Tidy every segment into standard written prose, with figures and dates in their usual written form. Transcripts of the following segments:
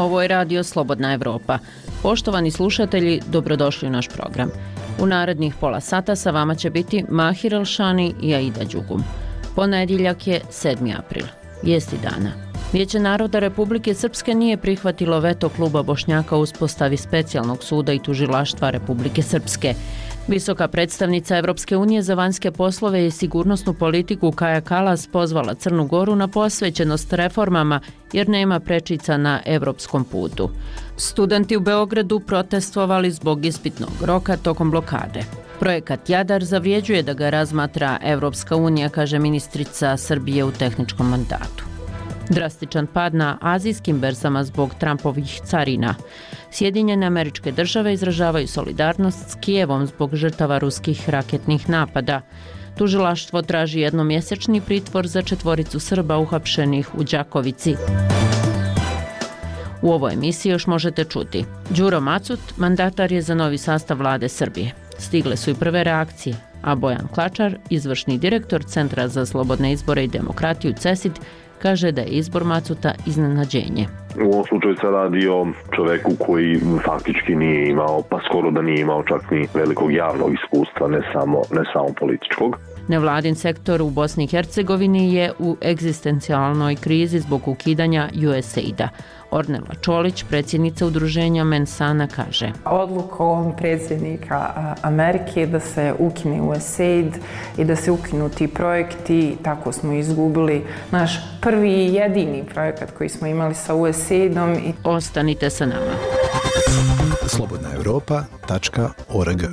Ovo je Radio Slobodna Evropa. Poštovani slušatelji, dobrodošli u naš program. U narednih pola sata sa vama će biti Mahir Elšani i Aida Đugum. Ponedjeljak je 7. april. Vijesti dana. Vijeće naroda Republike Srpske nije prihvatilo veto kluba Bošnjaka u uspostavi specijalnog suda i tužilaštva Republike Srpske. Visoka predstavnica Evropske unije za vanjske poslove i sigurnosnu politiku Kaja Kalas pozvala Crnu Goru na posvećenost reformama jer nema prečica na evropskom putu. Studenti u Beogradu protestovali zbog ispitnog roka tokom blokade. Projekat Jadar zavrijeđuje da ga razmatra Evropska unija, kaže ministrica Srbije u tehničkom mandatu. Drastičan pad na azijskim berzama zbog Trumpovih carina. Sjedinjene Američke Države izražavaju solidarnost s Kijevom zbog žrtava ruskih raketnih napada. Tužilaštvo traži jednomjesečni pritvor za 4 Srba uhapšenih u Đakovici. U ovoj emisiji još možete čuti. Đuro Macut, mandatar je za novi sastav vlade Srbije. Stigle su i prve reakcije, a Bojan Klačar, izvršni direktor Centra za slobodne izbore i demokratiju CESID, kaže da je izbor Macuta iznenađenje. U ovom slučaju se radi o čoveku koji faktički nije imao, pa skoro da nije imao čak ni velikog javnog iskustva, ne samo političkog. Nevladin sektor u Bosni i Hercegovini je u egzistencijalnoj krizi zbog ukidanja USAID-a. Ornela Čolić, predsjednica udruženja Mensana, kaže: Odlukom predsjednika Amerike da se ukine USAID i da se ukinu ti projekti, tako smo izgubili naš prvi i jedini projekat koji smo imali sa USAID-om. Ostanite sa nama. slobodnaevropa.org.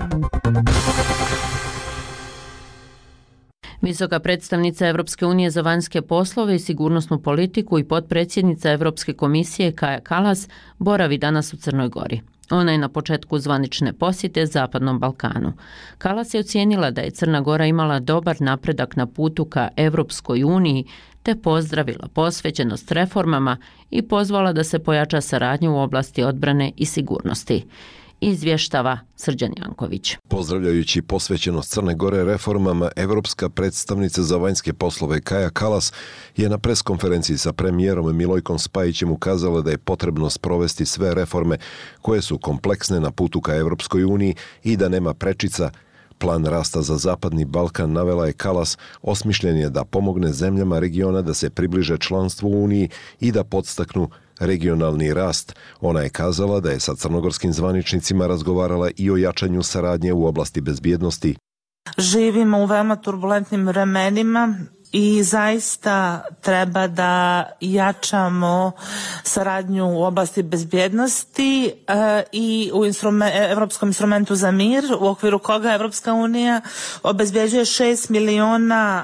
Visoka predstavnica Evropske unije za vanjske poslove i sigurnosnu politiku i potpredsjednica Evropske komisije Kaja Kalas boravi danas u Crnoj Gori. Ona je na početku zvanične posjete Zapadnom Balkanu. Kalas je ocijenila da je Crna Gora imala dobar napredak na putu ka Evropskoj uniji, te pozdravila posvećenost reformama i pozvala da se pojača saradnja u oblasti odbrane i sigurnosti. Izvještava Srđan Janković. Pozdravljajući posvećenost Crne Gore reformama, evropska predstavnica za vanjske poslove Kaja Kalas je na preskonferenciji sa premijerom Milojkom Spajićem ukazala da je potrebno sprovesti sve reforme koje su kompleksne na putu ka Evropskoj uniji i da nema prečica. Plan rasta za Zapadni Balkan, navela je Kalas, osmišljen je da pomogne zemljama regiona da se približe članstvu u Uniji i da podstaknu regionalni rast. Ona je kazala da je sa crnogorskim zvaničnicima razgovarala i o jačanju saradnje u oblasti bezbjednosti. Živimo u veoma turbulentnim vremenima i zaista treba da jačamo saradnju u oblasti bezbjednosti i u Evropskom instrumentu za mir, u okviru koga Evropska unija obezbeđuje 6 miliona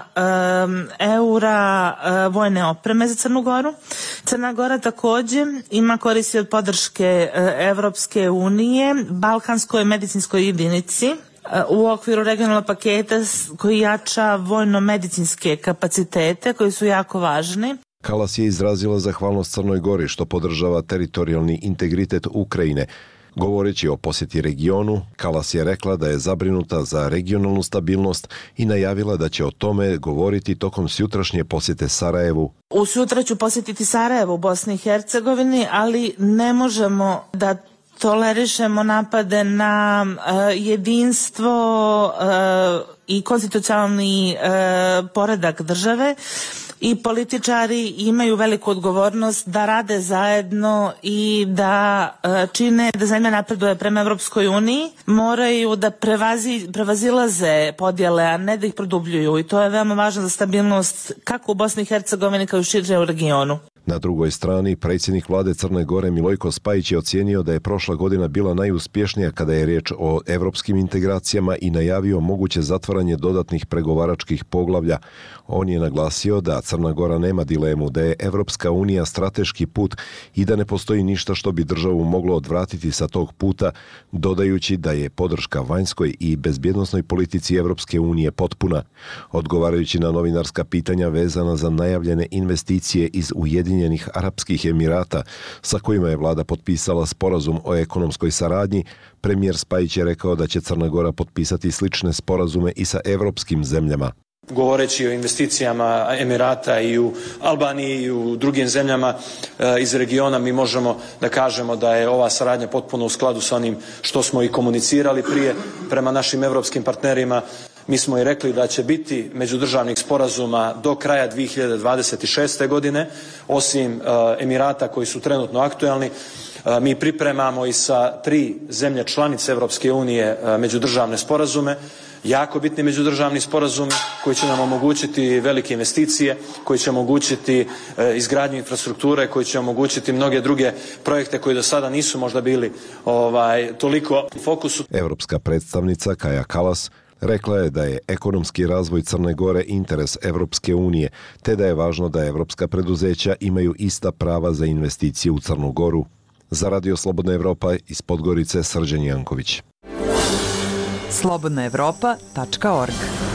eura vojne opreme za Crnu Goru. Crna Gora također ima koristi od podrške Evropske unije, Balkanskoj medicinskoj jedinici u okviru regionalnog paketa koji jača vojno-medicinske kapacitete koji su jako važni. Kalas je izrazila zahvalnost Crnoj Gori što podržava teritorijalni integritet Ukrajine. Govoreći o posjeti regionu, Kalas je rekla da je zabrinuta za regionalnu stabilnost i najavila da će o tome govoriti tokom sutrašnje posjete Sarajevu. Sutra ću posjetiti Sarajevo u Bosni i Hercegovini, ali ne možemo da tolerišemo napade na jedinstvo i konstitucionalni poredak države i političari imaju veliku odgovornost da rade zajedno i da čine da zemlja napreduje prema Evropskoj uniji. Moraju da prevazilaze podjele, a ne da ih produbljuju, i to je veoma važno za stabilnost kako u Bosni i Hercegovini kao i šire u regionu. Na drugoj strani, predsjednik vlade Crne Gore Milojko Spajić je ocijenio da je prošla godina bila najuspješnija kada je riječ o evropskim integracijama i najavio moguće zatvaranje dodatnih pregovaračkih poglavlja. On je naglasio da Crna Gora nema dilemu da je Evropska unija strateški put i da ne postoji ništa što bi državu moglo odvratiti sa tog puta, dodajući da je podrška vanjskoj i bezbjednosnoj politici Evropske unije potpuna. Odgovarajući na novinarska pitanja vezana za najavljene investicije iz Ujedinjenih Arapskih Emirata, sa kojima je vlada potpisala sporazum o ekonomskoj saradnji, premijer Spajić je rekao da će Crna Gora potpisati slične sporazume i sa evropskim zemljama. Govoreći o investicijama Emirata i u Albaniji i u drugim zemljama iz regiona, mi možemo da kažemo da je ova saradnja potpuno u skladu sa onim što smo i komunicirali prije prema našim evropskim partnerima. Mi smo i rekli da će biti međudržavnih sporazuma do kraja 2026. godine, osim Emirata koji su trenutno aktuelni. Mi pripremamo i sa 3 zemlje članice Evropske unije međudržavne sporazume, jako bitni međudržavni sporazumi koji će nam omogućiti velike investicije, koji će omogućiti izgradnju infrastrukture, koji će omogućiti mnoge druge projekte koji do sada nisu možda bili toliko u fokusu. Evropska predstavnica Kaja Kallas rekla je da je ekonomski razvoj Crne Gore interes Evropske unije, te da je važno da evropska preduzeća imaju ista prava za investicije u Crnu Goru. Za Radio Slobodna Evropa iz Podgorice, Srđan Janković. slobodnaevropa.org.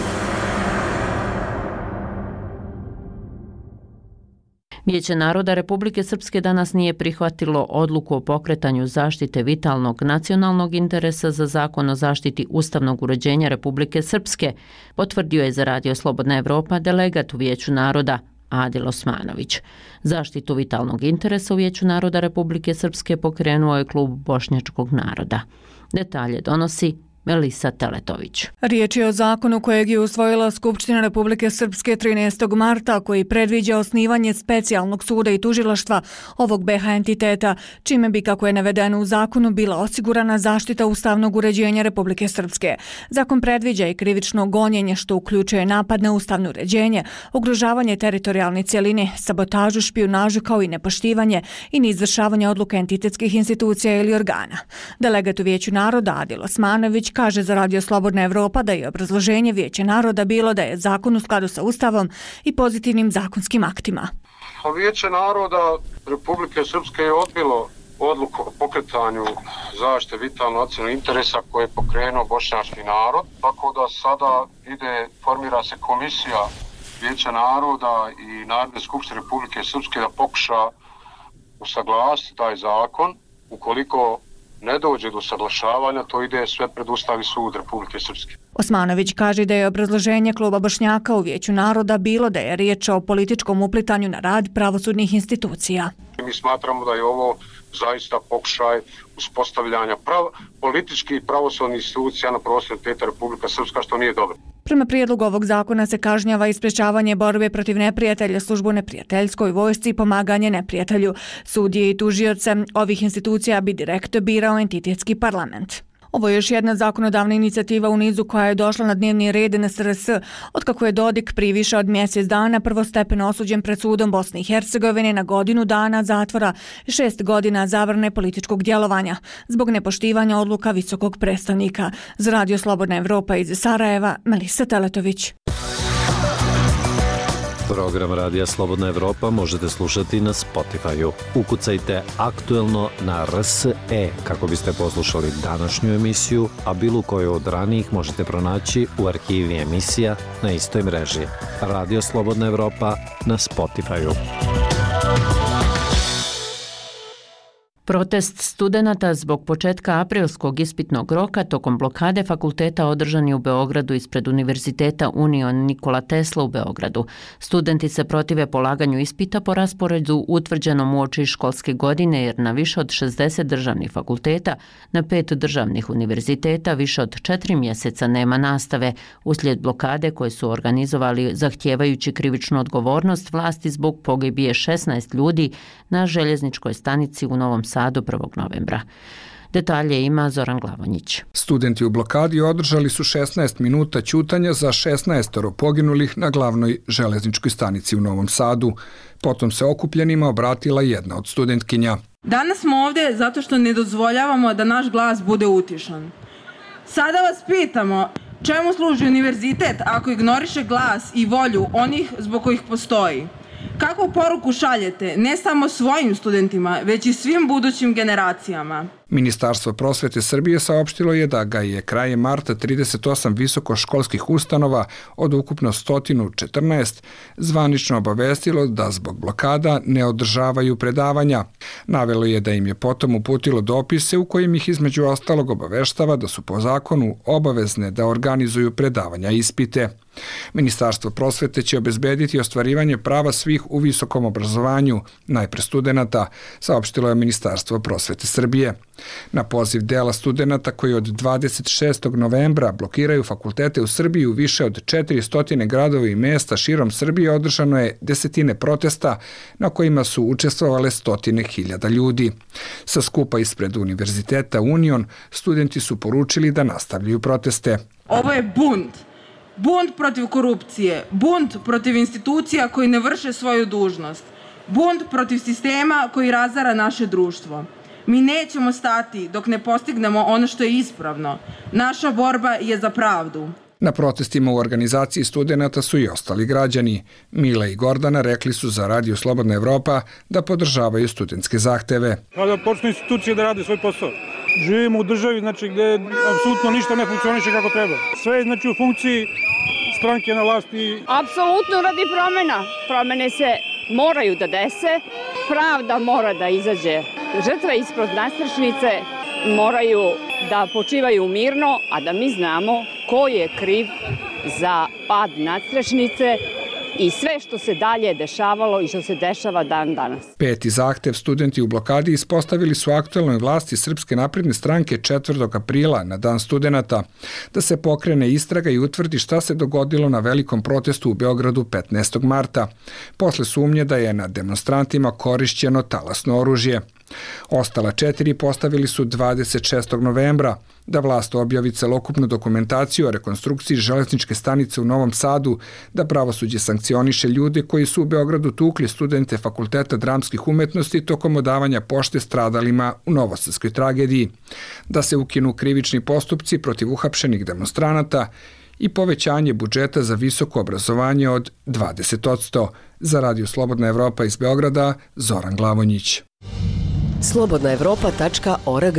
Vijeće naroda Republike Srpske danas nije prihvatilo odluku o pokretanju zaštite vitalnog nacionalnog interesa za zakon o zaštiti ustavnog uređenja Republike Srpske, potvrdio je za Radio Slobodna Evropa delegat u Vijeću naroda Adil Osmanović. Zaštitu vitalnog interesa u Vijeću naroda Republike Srpske pokrenuo je Klub Bošnjačkog naroda. Detalje donosi Melisa Teletović. Riječ je o zakonu kojeg je usvojila Skupština Republike Srpske 13. marta, koji predviđa osnivanje specijalnog suda i tužilaštva ovog BiH entiteta, čime bi, kako je navedeno u zakonu, bila osigurana zaštita ustavnog uređenja Republike Srpske. Zakon predviđa i krivično gonjenje, što uključuje napad na ustavno uređenje, ugrožavanje teritorijalne cjeline, sabotažu, špijunažu kao i nepoštivanje i neizvršavanje odluka entitetskih institucija ili organa. Delegat u Vijeću naroda Adil Osmanović kaže za Radio Slobodna Evropa da je obrazloženje Vijeća naroda bilo da je zakon u skladu sa Ustavom i pozitivnim zakonskim aktima. Vijeće naroda Republike Srpske je odbilo odluku o pokretanju zaštite vitalnog nacionalnog interesa koje je pokrenuo bošnjački narod, tako da sada formira se komisija Vijeća naroda i Narodne skupštine Republike Srpske da pokuša usaglasiti taj zakon. Ukoliko ne dođe do usaglašavanja, to ide sve pred Ustavni sud Republike Srpske. Osmanović kaže da je obrazloženje Kluba Bošnjaka u Vijeću naroda bilo da je riječ o političkom uplitanju na rad pravosudnih institucija. Mi smatramo da je ovo zaista pokušaj uspostavljanja političkih i pravosudnih institucija na prostoru entiteta Republika Srpska, što nije dobro. Prema prijedlogu ovog zakona se kažnjava i sprečavanje borbe protiv neprijatelja, službu neprijateljskoj vojsci i pomaganje neprijatelju. Sudije i tužioce ovih institucija bi direktno birao entitetski parlament. Ovo je još jedna zakonodavna inicijativa u nizu koja je došla na dnevni red NSRS, otkako je Dodik prije više od mjesec dana prvostepeno osuđen pred sudom Bosne i Hercegovine na 1 godinu dana zatvora i 6 godina zabrane političkog djelovanja zbog nepoštivanja odluka visokog predstavnika. Za Radio Slobodna Evropa iz Sarajeva, Melisa Teletović. Program Radija Slobodna Evropa možete slušati na Spotify-u. Ukucajte aktuelno na RSE kako biste poslušali današnju emisiju, a bilo koju od ranijih možete pronaći u arhivi emisija na istoj mreži. Radio Slobodna Evropa na Spotify-u. Protest studenata zbog početka aprilskog ispitnog roka tokom blokade fakulteta održan je u Beogradu ispred Univerziteta Union Nikola Tesla u Beogradu. Studenti se protive polaganju ispita po rasporedu utvrđenom uoči školske godine, jer na više od 60 državnih fakulteta, na 5 državnih univerziteta više od 4 mjeseca nema nastave, uslijed blokade koje su organizovali zahtijevajući krivičnu odgovornost vlasti zbog pogibije 16 ljudi na željezničkoj stanici u Novom Sadu 1. novembra. Detalje ima Zoran Glavonjić. Studenti u blokadi održali su 16 minuta ćutanja za 16 poginulih na glavnoj železničkoj stanici u Novom Sadu. Potom se okupljenima obratila jedna od studentkinja. Danas smo ovdje zato što ne dozvoljavamo da naš glas bude utišan. Sada vas pitamo, čemu služi univerzitet ako ignoriše glas i volju onih zbog kojih postoji? Kakvu poruku šaljete ne samo svojim studentima, već i svim budućim generacijama? Ministarstvo prosvete Srbije saopštilo je da ga je krajem marta 38 visokoškolskih ustanova od ukupno 114 zvanično obavestilo da zbog blokada ne održavaju predavanja. Navelo je da im je potom uputilo dopise u kojim ih između ostalog obaveštava da su po zakonu obavezne da organizuju predavanja i ispite. Ministarstvo prosvete će obezbediti ostvarivanje prava svih u visokom obrazovanju, najpre studenata, saopštilo je Ministarstvo prosvete Srbije. Na poziv dela studenata koji od 26. novembra blokiraju fakultete u Srbiji u više od 400 gradova i mesta širom Srbije održano je desetine protesta na kojima su učestvovale stotine hiljada ljudi. Sa skupa ispred Univerziteta Union studenti su poručili da nastavljaju proteste. Ovo je bunt. Bunt protiv korupcije, bunt protiv institucija koji ne vrše svoju dužnost, bunt protiv sistema koji razara naše društvo. Mi nećemo stati dok ne postignemo ono što je ispravno. Naša borba je za pravdu. Na protestima u organizaciji studenata su i ostali građani. Mila i Gordana rekli su za Radio Slobodna Evropa da podržavaju studentske zahteve. Da počnu institucije da rade svoj posao. Živimo u državi gde apsolutno ništa ne funkcioniše kako treba. Sve je u funkciji stranke na vlasti. Apsolutno radi promena. Promene se moraju da dese, pravda mora da izađe. Žrtve ispod nadstrešnice moraju da počivaju mirno, a da mi znamo ko je kriv za pad nadstrešnice i sve što se dalje dešavalo i što se dešava dan danas. Peti zahtev studenti u blokadi ispostavili su aktuelnoj vlasti Srpske napredne stranke 4. aprila na dan studenata, da se pokrene istraga i utvrdi šta se dogodilo na velikom protestu u Beogradu 15. marta, posle sumnje da je na demonstrantima korišćeno talasno oružje. Ostala 4 postavili su 26. novembra da vlast objavi celokupnu dokumentaciju o rekonstrukciji železničke stanice u Novom Sadu, da pravosuđe sankcioniše ljude koji su u Beogradu tukli studente Fakulteta dramskih umetnosti tokom odavanja pošte stradalima u novosadskoj tragediji, da se ukinu krivični postupci protiv uhapšenih demonstranata i povećanje budžeta za visoko obrazovanje od 20%. Za Radio Slobodna Evropa iz Beograda, Zoran Glavonjić. slobodnaevropa.org.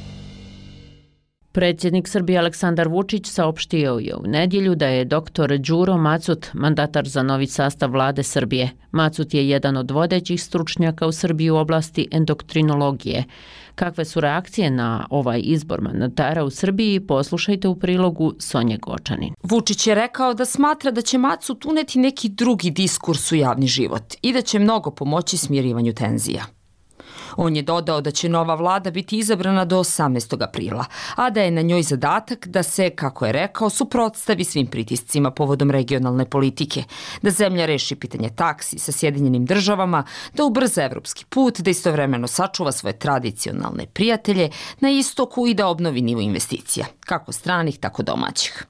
Predsjednik Srbije Aleksandar Vučić saopštio je u nedjelju da je dr. Đuro Macut mandatar za novi sastav vlade Srbije. Macut je jedan od vodećih stručnjaka u Srbiji u oblasti endokrinologije. Kakve su reakcije na ovaj izbor mandatara u Srbiji, poslušajte u prilogu Sonje Gočanin. Vučić je rekao da smatra da će Macut uneti neki drugi diskurs u javni život i da će mnogo pomoći smirivanju tenzija. On je dodao da će nova vlada biti izabrana do 18. aprila, a da je na njoj zadatak da se, kako je rekao, suprotstavi svim pritiscima povodom regionalne politike, da zemlja reši pitanje taksi sa Sjedinjenim državama, da ubrza evropski put, da istovremeno sačuva svoje tradicionalne prijatelje na istoku i da obnovi nivo investicija, kako stranih, tako domaćih.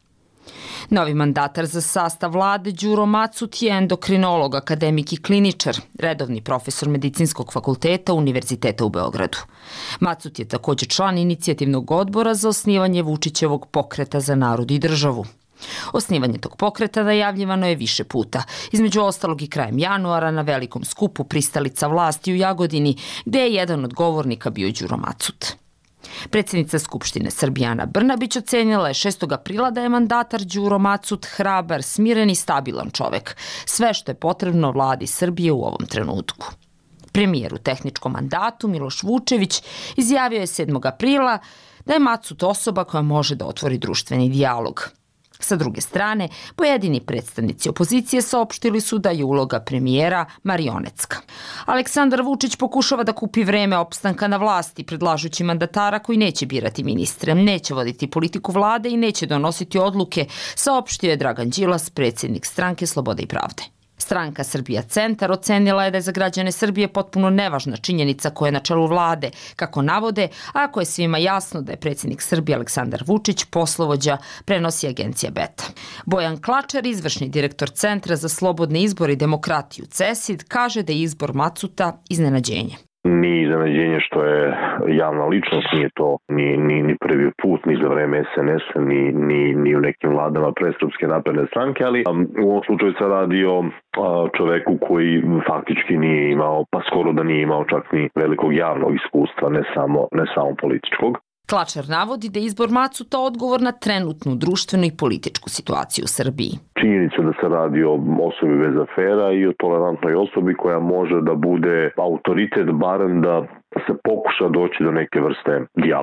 Novi mandatar za sastav vlade Đuro Macut je endokrinolog, akademik i kliničar, redovni profesor Medicinskog fakulteta Univerziteta u Beogradu. Macut je također član inicijativnog odbora za osnivanje Vučićevog pokreta za narod i državu. Osnivanje tog pokreta najavljivano je više puta, između ostalog i krajem januara na velikom skupu pristalica vlasti u Jagodini, gde je jedan od govornika bio Đuro Macut. Predsjednica Skupštine Srbije Ana Brnabić ocenila je 6. aprila da je mandatar Đuro Macut hrabar, smiren i stabilan čovek, sve što je potrebno vladi Srbije u ovom trenutku. Premijer u tehničkom mandatu Miloš Vučević izjavio je 7. aprila da je Macut osoba koja može da otvori društveni dijalog. Sa druge strane, pojedini predstavnici opozicije saopštili su da je uloga premijera marionetska. Aleksandar Vučić pokušava da kupi vreme opstanka na vlasti, predlažući mandatara koji neće birati ministre, neće voditi politiku vlade i neće donositi odluke, saopštio je Dragan Đilas, predsjednik stranke Slobode i pravde. Stranka Srbija Centar ocenila je da je za građane Srbije potpuno nevažna činjenica koja je na čelu vlade, kako navode, a ako je svima jasno da je predsjednik Srbije Aleksandar Vučić poslovođa, prenosi agencija Beta. Bojan Klačar, izvršni direktor Centra za slobodne izbore i demokratiju CESID, kaže da je izbor Macuta iznenađenje. Nije iznenađenje što je javna ličnost, nije to ni prvi put, ni za vreme SNS-a, ni u nekim vladama pre Srpske napredne stranke, ali u ovom slučaju se radi o čoveku koji faktički nije imao, pa skoro da nije imao čak ni velikog javnog iskustva, ne samo političkog. Klačar navodi da je izbor Macuta odgovor na trenutnu društvenu i političku situaciju u Srbiji. Činjenica da se radi o osobi bez afera i o tolerantnoj osobi koja može da bude autoritet, barem da se pokuša doći do neke vrste dijaloga.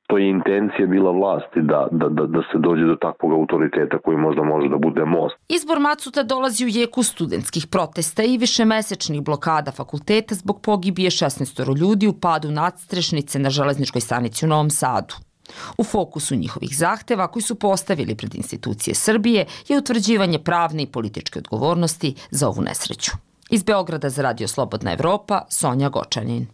to je intencija bila vlasti da se dođe do takvog autoriteta koji možda može da bude most. Izbor Macuta dolazi u jeku studentskih protesta i višemesečnih blokada fakulteta zbog pogibije 16 ljudi u padu nadstrešnice na železničkoj stanici u Novom Sadu. U fokusu njihovih zahteva koji su postavili pred institucije Srbije je utvrđivanje pravne i političke odgovornosti za ovu nesreću. Iz Beograda za Radio Slobodna Evropa, Sonja Gočanin.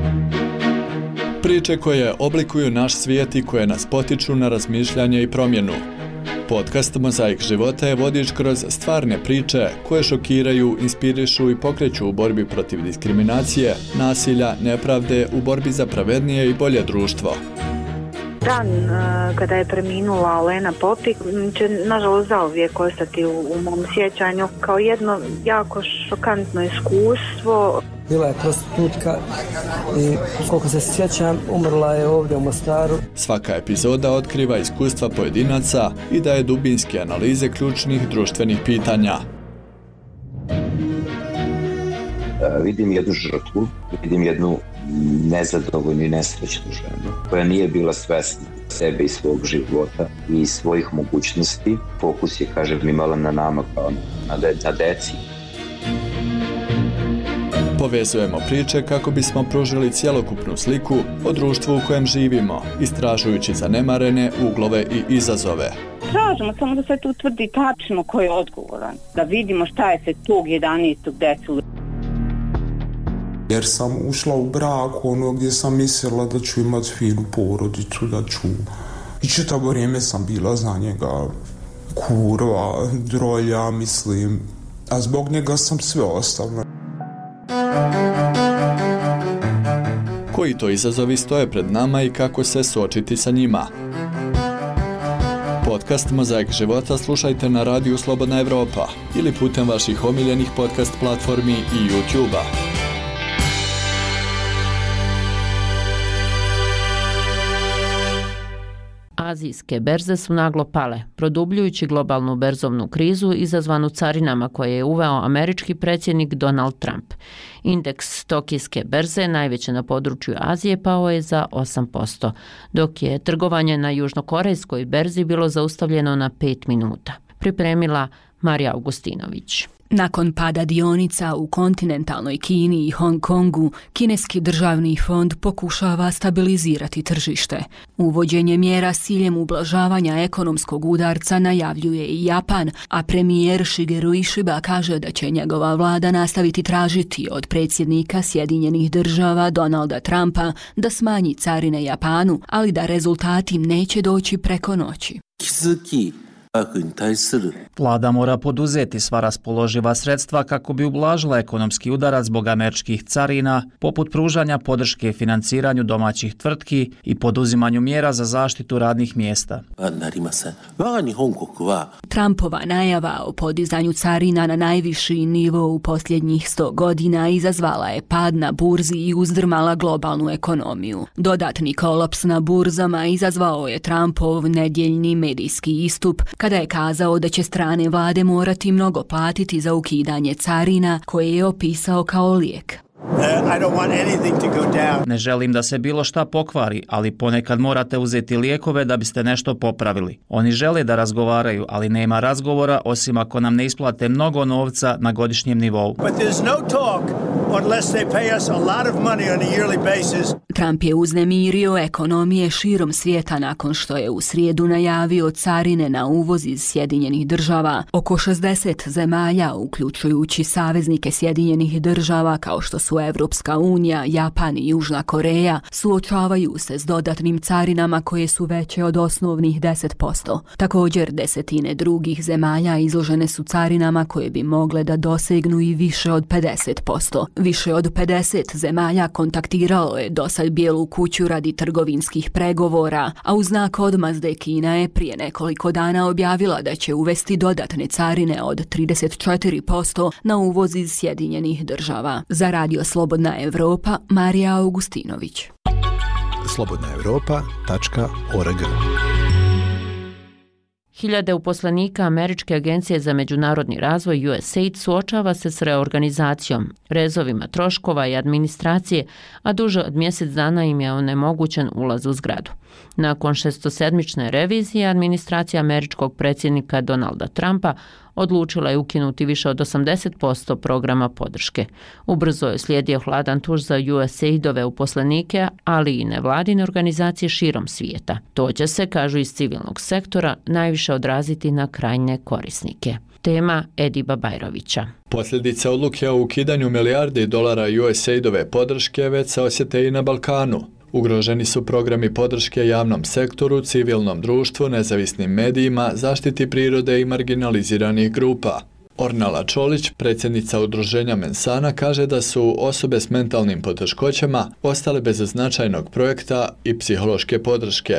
Priče koje oblikuju naš svijet i koje nas potiču na razmišljanje i promjenu. Podcast Mozaik života je vodič kroz stvarne priče koje šokiraju, inspirišu i pokreću u borbi protiv diskriminacije, nasilja, nepravde, u borbi za pravednije i bolje društvo. Dan kada je preminula Olena Popik će nažalost zauvijek ostati u mom sjećanju kao jedno jako šokantno iskustvo. Bila je prostitutka i koliko se sjećam umrla je ovdje u Mostaru. Svaka epizoda otkriva iskustva pojedinaca i daje dubinske analize ključnih društvenih pitanja. Vidim jednu žrtvu, vidim jednu nezadovoljnu i nesrećnu ženu koja nije bila svesna sebe i svog života i svojih mogućnosti. Fokus je, kažem, imala na nama kao na deci. Povezujemo priče kako bismo pružili cjelokupnu sliku o društvu u kojem živimo, istražujući zanemarene uglove i izazove. Tražimo samo da se tu utvrdi tačno ko je odgovoran, da vidimo šta je se tog 11. desilo. Jer sam ušla u brak gdje sam mislila da ću imati finu porodicu, da ću... I čitavo vrijeme sam bila za njega kurva, drolja, mislim. A zbog njega sam sve ostavila. Koji to izazovi stoje pred nama i kako se suočiti sa njima? Podcast Mozaik života slušajte na Radiju Slobodna Evropa ili putem vaših omiljenih podcast platformi i YouTube-a. Azijske berze su naglo pale, produbljujući globalnu berzovnu krizu izazvanu carinama koje je uveo američki predsjednik Donald Trump. Indeks tokijske berze, najveće na području Azije, pao je za 8%, dok je trgovanje na južnokorejskoj berzi bilo zaustavljeno na 5 minuta. Pripremila Marija Augustinović. Nakon pada dionica u kontinentalnoj Kini i Hong Kongu, kineski državni fond pokušava stabilizirati tržište. Uvođenje mjera s ciljem ublažavanja ekonomskog udarca najavljuje i Japan, a premijer Shigeru Ishiba kaže da će njegova vlada nastaviti tražiti od predsjednika Sjedinjenih država Donalda Trumpa da smanji carine Japanu, ali da rezultati neće doći preko noći. Vlada mora poduzeti sva raspoloživa sredstva kako bi ublažila ekonomski udarac zbog američkih carina, poput pružanja podrške financiranju domaćih tvrtki i poduzimanju mjera za zaštitu radnih mjesta. Trumpova najava o podizanju carina na najviši nivo u posljednjih 100 godina izazvala je pad na burzi i uzdrmala globalnu ekonomiju. Dodatni kolaps na burzama izazvao je Trumpov nedjeljni medijski istup, kada je kazao da će strane vlade morati mnogo platiti za ukidanje carina koje je opisao kao lijek. Ne želim da se bilo šta pokvari, ali ponekad morate uzeti lijekove da biste nešto popravili. Oni žele da razgovaraju, ali nema razgovora osim ako nam ne isplate mnogo novca na godišnjem nivou. Trump je uznemirio ekonomije širom svijeta nakon što je u srijedu najavio carine na uvoz iz Sjedinjenih država. Oko 60 zemalja, uključujući saveznike Sjedinjenih država kao što su Evropska unija, Japan i Južna Koreja, suočavaju se s dodatnim carinama koje su veće od osnovnih 10%. Također, desetine drugih zemalja izložene su carinama koje bi mogle da dosegnu i više od 50%. Više od 50 zemalja kontaktiralo je dosad Bijelu kuću radi trgovinskih pregovora, a u znak odmazde Kina je prije nekoliko dana objavila da će uvesti dodatne carine od 34% na uvoz iz Sjedinjenih država. Za Radio Slobodna Evropa, Marija Augustinović. slobodnaevropa.org. Hiljade uposlenika Američke agencije za međunarodni razvoj USAID suočava se s reorganizacijom, rezovima troškova i administracije, a duže od mjesec dana im je onemogućen ulaz u zgradu. Nakon 6-sedmične revizije, administracija američkog predsjednika Donalda Trumpa odlučila je ukinuti više od 80% programa podrške. Ubrzo je slijedio hladan tuš za USAID-ove uposlenike, ali i nevladine organizacije širom svijeta. To će se, kažu iz civilnog sektora, najviše odraziti na krajnje korisnike. Tema Ediba Bajrovića. Posljedice odluke o ukidanju milijardi dolara USAID-ove podrške već se osjete i na Balkanu. Ugroženi su programi podrške javnom sektoru, civilnom društvu, nezavisnim medijima, zaštiti prirode i marginaliziranih grupa. Ornala Čolić, predsjednica udruženja Mensana, kaže da su osobe s mentalnim poteškoćama ostale bez značajnog projekta i psihološke podrške.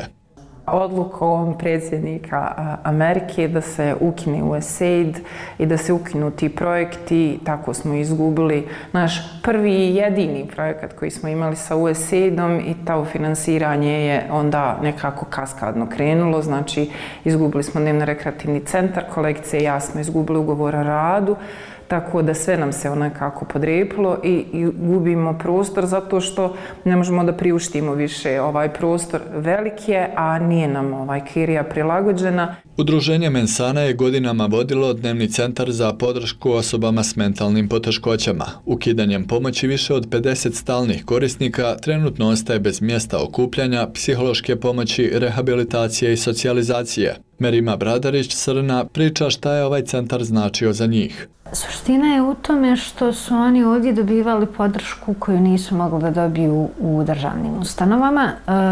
Odlukom predsjednika Amerike da se ukine USAID i da se ukinu ti projekti, tako smo izgubili naš prvi i jedini projekat koji smo imali sa USAID-om i to finansiranje je onda nekako kaskadno krenulo, znači izgubili smo dnevno-rekreativni centar, kolegice i ja smo izgubili ugovor o radu, tako da sve nam se onakako podrepilo i gubimo prostor zato što ne možemo da priuštimo više ovaj prostor velik je, a nije nam kirija prilagođena. Udruženje Mensana je godinama vodilo dnevni centar za podršku osobama s mentalnim poteškoćama. Ukidanjem pomoći više od 50 stalnih korisnika trenutno ostaje bez mjesta okupljanja, psihološke pomoći, rehabilitacije i socijalizacije. Merima Bradarić-Srna priča šta je ovaj centar značio za njih. Suština je u tome što su oni ovdje dobivali podršku koju nisu mogli da dobiju u državnim ustanovama.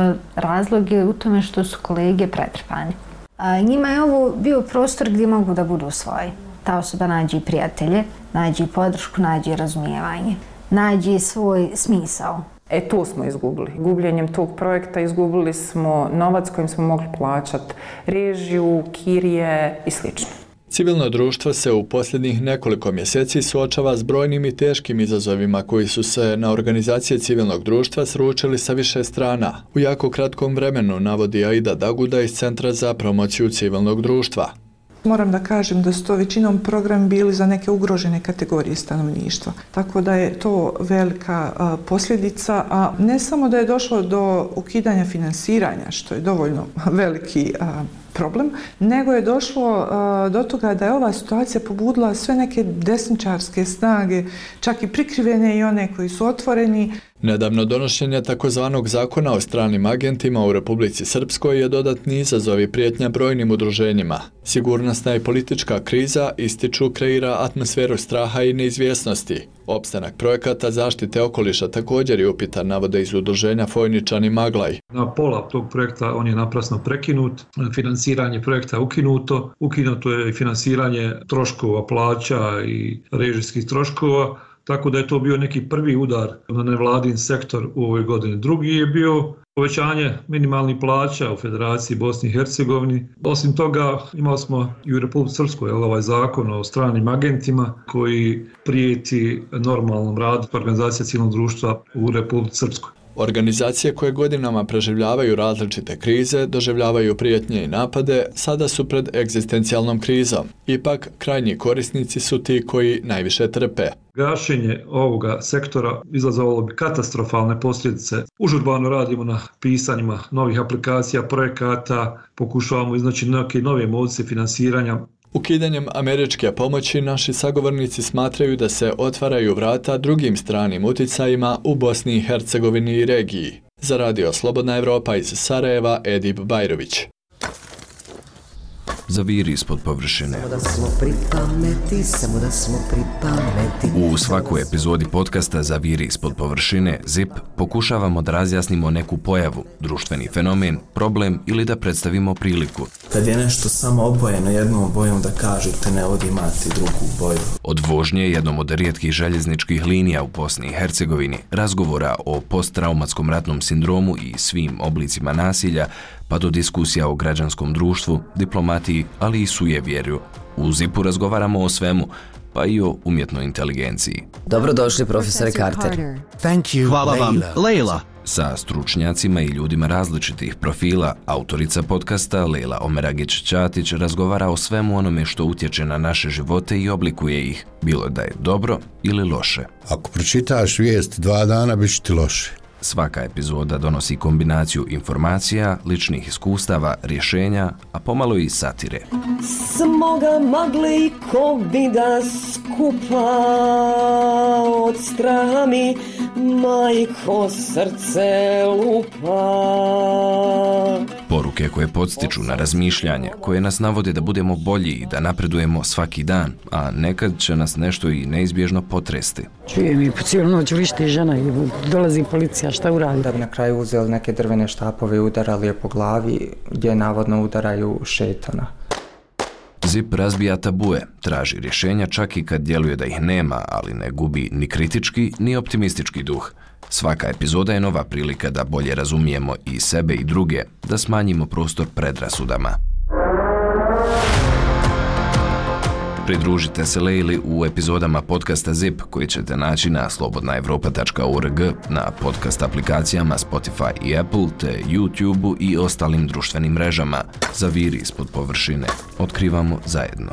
Razlog je u tome što su kolege pretrpani. Njima je ovo bio prostor gdje mogu da budu svoji. Ta osoba nađe prijatelje, nađe podršku, nađe razumijevanje, nađe svoj smisao. To smo izgubili. Gubljenjem tog projekta izgubili smo novac kojim smo mogli plaćati režiju, kirije i sl. Civilno društvo se u posljednjih nekoliko mjeseci suočava s brojnim i teškim izazovima koji su se na organizacije civilnog društva sručili sa više strana. U jako kratkom vremenu, navodi Aida Daguda iz Centra za promociju civilnog društva. Moram da kažem da su to većinom programi bili za neke ugrožene kategorije stanovništva. Tako da je to velika posljedica, a ne samo da je došlo do ukidanja finansiranja, što je dovoljno veliki problem, nego je došlo do toga da je ova situacija pobudila sve neke desničarske snage, čak i prikrivene i one koji su otvoreni. Nedavno donošenje takozvanog zakona o stranim agentima u Republici Srpskoj je dodatni izazov i prijetnja brojnim udruženjima. Sigurnosna i politička kriza, ističu, kreira atmosferu straha i neizvjesnosti. Opstanak projekata zaštite okoliša također je upitan, navode iz udruženja Fojničani Maglaj. Na pola tog projekta on je naprasno prekinut, finansiranje projekta ukinuto, ukinuto je i finansiranje troškova plaća i režijskih troškova, tako da je to bio neki prvi udar na nevladin sektor u ovoj godini. Drugi je bio povećanje minimalnih plaća u Federaciji Bosni i Hercegovini. Osim toga imali smo i u Republici Srpskoj ovaj zakon o stranim agentima koji prijeti normalnom radu organizacije civilnog društva u Republici Srpskoj. Organizacije koje godinama preživljavaju različite krize, doživljavaju prijetnje i napade, sada su pred egzistencijalnom krizom. Ipak, krajnji korisnici su ti koji najviše trpe. Gašenje ovoga sektora izazvalo bi katastrofalne posljedice. Užurbano radimo na pisanjima novih aplikacija, projekata, pokušavamo iznaći neke nove moduse finansiranja. Ukidanjem američke pomoći naši sagovornici smatraju da se otvaraju vrata drugim stranim uticajima u Bosni i Hercegovini i regiji. Za Radio Slobodna Evropa iz Sarajeva, Edib Bajrović. Zaviri ispod površine. U svakoj epizodi podcasta Zaviri ispod površine, ZIP, pokušavamo da razjasnimo neku pojavu, društveni fenomen, problem ili da predstavimo priliku. Kad je nešto samo obojeno jednom bojom da kažete ne vodi imati drugu boju. Od vožnje jednom od rijetkih željezničkih linija u Bosni i Hercegovini, razgovora o posttraumatskom ratnom sindromu i svim oblicima nasilja, pa do diskusija o građanskom društvu, diplomatiji, ali i sujevjerju. U ZIP-u razgovaramo o svemu, pa i o umjetnoj inteligenciji. Dobrodošli, profesore Carter. Hvala vam, Leila. Sa stručnjacima i ljudima različitih profila, autorica podcasta Lejla Omeragić-Ćatić razgovara o svemu onome što utječe na naše živote i oblikuje ih, bilo da je dobro ili loše. Ako pročitaš vijest 2 dana, bit će ti loše. Svaka epizoda donosi kombinaciju informacija, ličnih iskustava, rješenja, a pomalo i satire. Smoga magle i kovida skupa, od straha mi majko srce lupa. Poruke koje podstiču na razmišljanje, koje nas navode da budemo bolji i da napredujemo svaki dan, a nekad će nas nešto i neizbježno potresti. Čujem i po cijelu noć vrišti žena i dolazi policija, šta uradi? Da bi na kraju uzeli neke drvene štapove i udarali je po glavi, gdje navodno udaraju šetana. ZIP razbija tabue, traži rješenja čak i kad djeluje da ih nema, ali ne gubi ni kritički, ni optimistički duh. Svaka epizoda je nova prilika da bolje razumijemo i sebe i druge, da smanjimo prostor predrasudama. Pridružite se Lejli u epizodama podcasta ZIP koji ćete naći na slobodnaevropa.org, na podcast aplikacijama Spotify i Apple, te YouTube i ostalim društvenim mrežama. Zaviri ispod površine. Otkrivamo zajedno.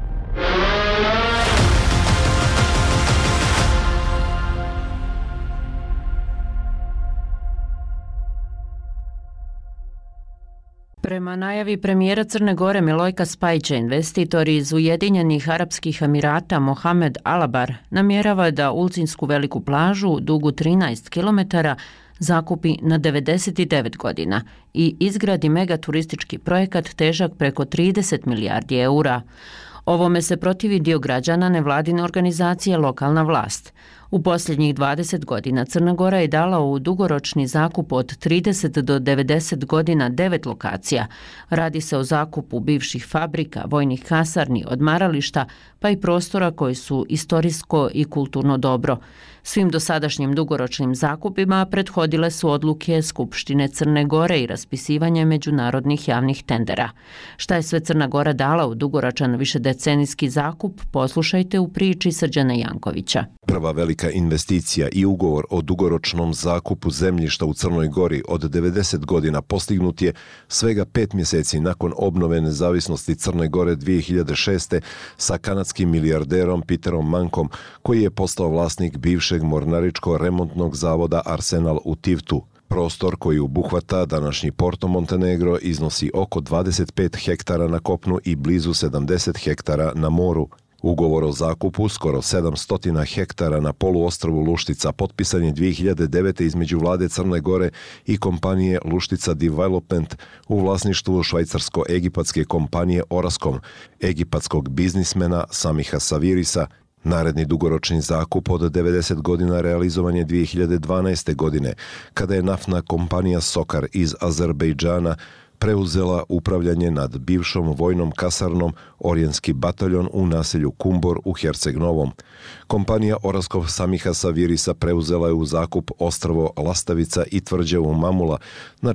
Prema najavi premijera Crne Gore Milojka Spajića, investitor iz Ujedinjenih Arapskih Emirata Mohamed Alabar namjerava da Ulcinsku veliku plažu dugu 13 km zakupi na 99 godina i izgradi megaturistički projekat težak preko 30 milijardi eura. Ovome se protivi dio građana nevladine organizacije Lokalna vlast. U posljednjih 20 godina Crna Gora je dala u dugoročni zakup od 30 do 90 godina 9 lokacija. Radi se o zakupu bivših fabrika, vojnih kasarni, odmarališta, pa i prostora koji su istorijsko i kulturno dobro. Svim dosadašnjim dugoročnim zakupima prethodile su odluke Skupštine Crne Gore i raspisivanje međunarodnih javnih tendera. Šta je sve Crna Gora dala u dugoročan višedecenijski zakup, poslušajte u priči Srđana Jankovića. Prva velika investicija i ugovor o dugoročnom zakupu zemljišta u Crnoj Gori od 90 godina postignut je svega 5 mjeseci nakon obnove nezavisnosti Crne Gore 2006. sa kanadskim milijarderom Peterom Mankom, koji je postao vlasnik bivšeg mornaričko-remontnog zavoda Arsenal u Tivtu. Prostor koji obuhvata današnji Porto Montenegro iznosi oko 25 hektara na kopnu i blizu 70 hektara na moru. Ugovor o zakupu skoro 700 hektara na poluostrvu Luštica potpisan je 2009. između vlade Crne Gore i kompanije Luštica Development u vlasništvu švajcarsko-egipatske kompanije Orascom, egipatskog biznismena Samiha Savirisa. Naredni dugoročni zakup od 90 godina realizovan je 2012. godine, kada je naftna kompanija Sokar iz Azerbejdžana preuzela upravljanje nad bivšom vojnom kasarnom Orijenski bataljon u naselju Kumbor u Herceg-Novom. Kompanija Orascom Samiha Savirisa preuzela je u zakup ostrvo Lastavica i tvrđavu Mamula na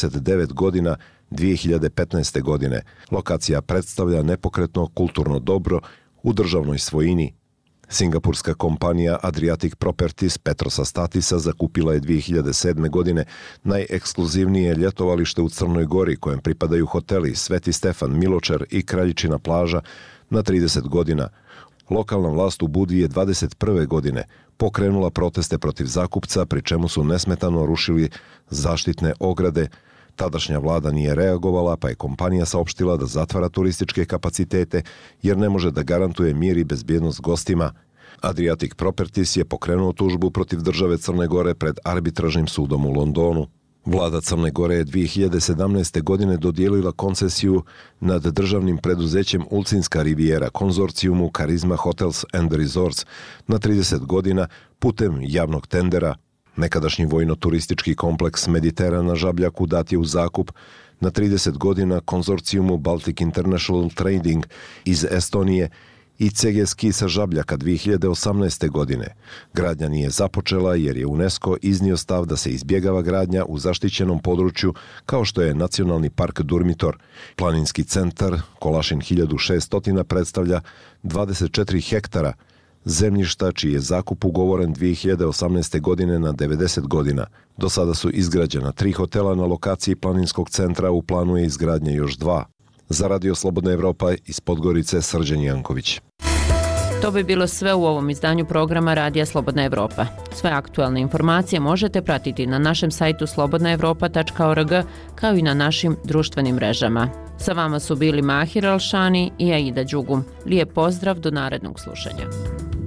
49 godina 2015. godine. Lokacija predstavlja nepokretno kulturno dobro u državnoj svojini. Singapurska kompanija Adriatic Properties Petrosa Statisa zakupila je 2007. godine najekskluzivnije ljetovalište u Crnoj Gori, kojem pripadaju hoteli Sveti Stefan, Miločar i Kraljičina plaža na 30 godina. Lokalna vlast u Budvi je 21. godine pokrenula proteste protiv zakupca, pri čemu su nesmetano rušili zaštitne ograde. Tadašnja vlada nije reagovala, pa je kompanija saopštila da zatvara turističke kapacitete jer ne može da garantuje mir i bezbjednost gostima. Adriatic Properties je pokrenuo tužbu protiv države Crne Gore pred arbitražnim sudom u Londonu. Vlada Crne Gore je 2017. godine dodijelila koncesiju nad državnim preduzećem Ulcinska rivijera konzorcijumu Karizma Hotels and Resorts na 30 godina putem javnog tendera. Nekadašnji vojno-turistički kompleks Mediteran na Žabljaku dat je u zakup na 30 godina konzorcijumu Baltic International Trading iz Estonije i CG Ski sa Žabljaka 2018. godine. Gradnja nije započela jer je UNESCO iznio stav da se izbjegava gradnja u zaštićenom području kao što je Nacionalni park Durmitor. Planinski centar Kolašin 1600 predstavlja 24 hektara zemljišta čiji je zakup ugovoren 2018. godine na 90 godina. Do sada su izgrađena 3 hotela na lokaciji planinskog centra, u planu je izgradnje još 2. Za Radio Slobodna Evropa iz Podgorice, Srđan Janković. To bi bilo sve u ovom izdanju programa Radija Slobodna Evropa. Sve aktualne informacije možete pratiti na našem sajtu slobodnaevropa.org kao i na našim društvenim mrežama. Sa vama su bili Mahir Alšani i Aida Đugum. Lijep pozdrav, do narednog slušanja.